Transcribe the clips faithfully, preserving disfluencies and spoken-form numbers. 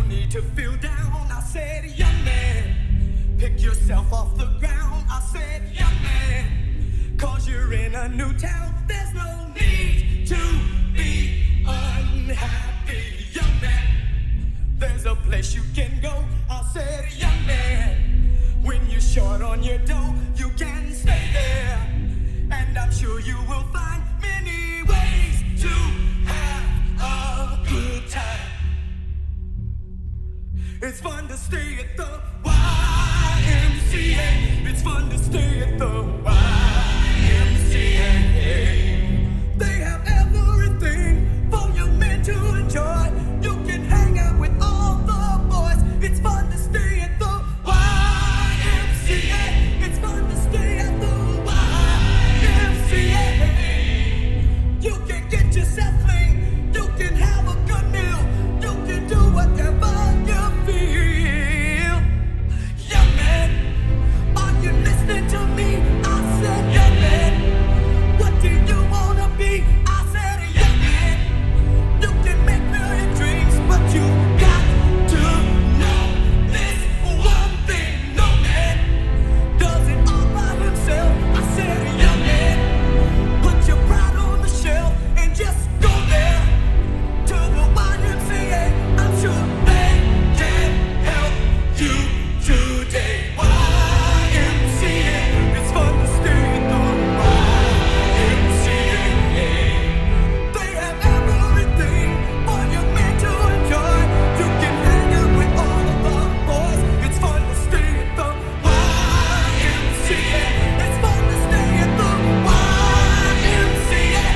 need to feel down. I said, young man, pick yourself off the ground. I said, young man, cause you're in a new town. There's no need to be unhappy, young man. There's a place you can go. I said, young man, when you're short on your dough, you can stay there. And I'm sure you will find many ways to have a good time. It's fun to stay at the Y M C A. It's fun to stay at the Y M C A. They have everything for you men to enjoy. You can hang out with all the boys. It's fun to stay at the Y M C A. It's fun to stay at the Y M C A. You can get yourself clean. You can have a good meal. You can do whatever you feel. Young man, are you listening to me? I said, young man, what do you wanna be? I said, young man, you can make million dreams, but you got to know this one thing. No man does it all by himself. I said, young man, put your pride on the shelf and just go there to the Y M C A. I'm sure they can help you today. Y M C A, it's fun to stay at the Y M C A. They have everything for you men to enjoy. You can hang out with all of the boys. It's fun to stay at the Y M C A. It's fun to stay at the Y M C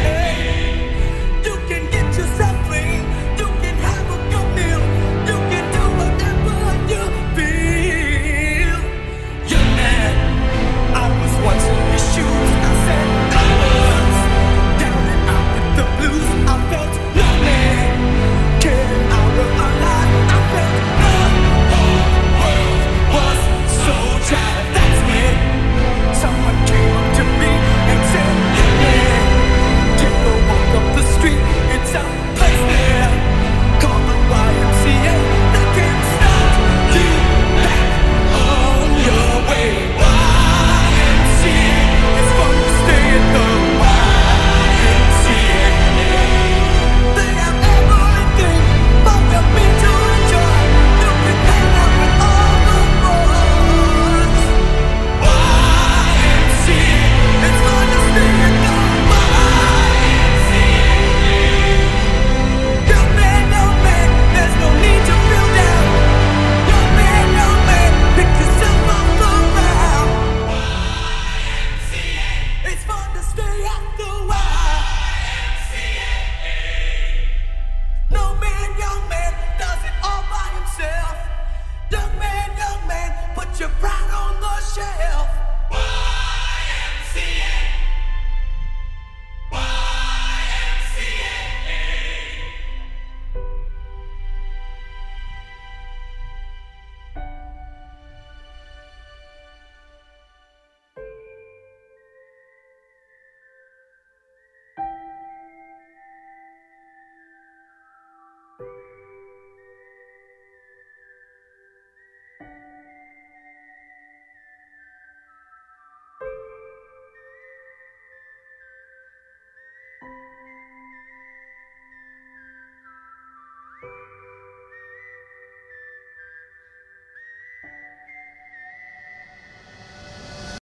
A. You can get yourself clean. You can have a good meal. You can do whatever you feel. Young man, I was once in your shoes. I said I was down and out with the blues. I felt lonely, getting out of my life. I felt the whole world was so dry. That's when someone came up to me and said, "Young man, take a walk up the street. It's a place there called the Y M C A that can start you back on your way." Y M C A, it's fun to stay at the Y M C A. They have everything for you men to enjoy. You can hang out with all the boys. Y M C A, it's fun to stay at the Y M C A. Young man, young man, there's no need to feel down. Young man, young man, pick yourself off the ground. Y M C A, it's fun to stay at the Y M C A. No man, young man, does it all by himself. Young man, young man, put your pride on the shelf.